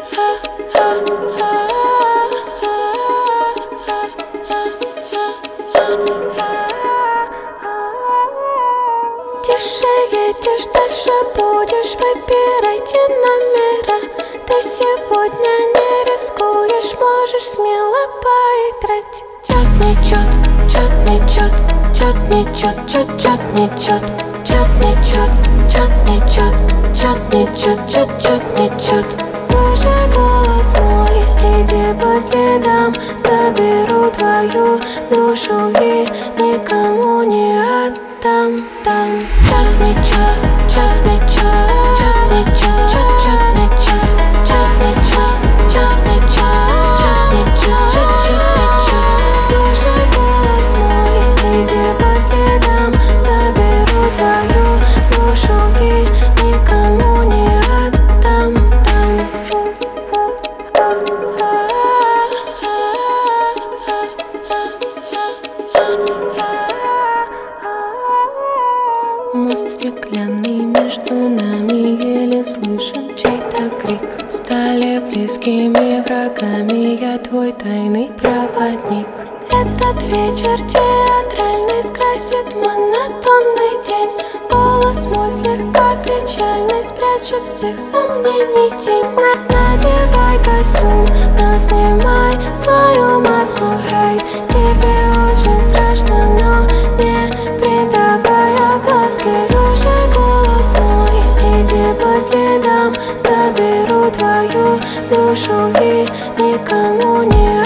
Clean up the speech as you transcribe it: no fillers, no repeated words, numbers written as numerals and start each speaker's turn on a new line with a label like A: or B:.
A: Тише едешь, дальше будешь, выбирайте номера. Ты сегодня не рискуешь, можешь смело поиграть. Чёт, не чёт, чёт, не чёт, чёт, не чёт, чёт, чёт, не чёт, чёт, не чёт, чёт, не чёт, чёт, не чёт, чёт, чёт, не чёт. Слушай голос мой, иди по следам, заберу твою душу и никому не отдам. Там чёт, не чёт, чёт, не чёт, чёт, не чёт, чёт, чёт, не чёт, чёт, не чёт, чёт, не чёт, чёт, не чёт, чёт, чёт, не чёт. Слушай голос мой, иди по следам, заберу твою душу и никому не отдам. Там мост стеклянный между нами, еле слышен чей-то крик. Стали близкими врагами, я твой тайный проводник. Этот вечер театральный скрасит монотонный день. Голос мой слегка печальный спрячет всех сомнений тень. Надевай костюм, но снимай свою маску, эй. Тебе очень страшно, но не придавай огласки. Слушай голос мой, иди по следам, заберу твою душу и никому не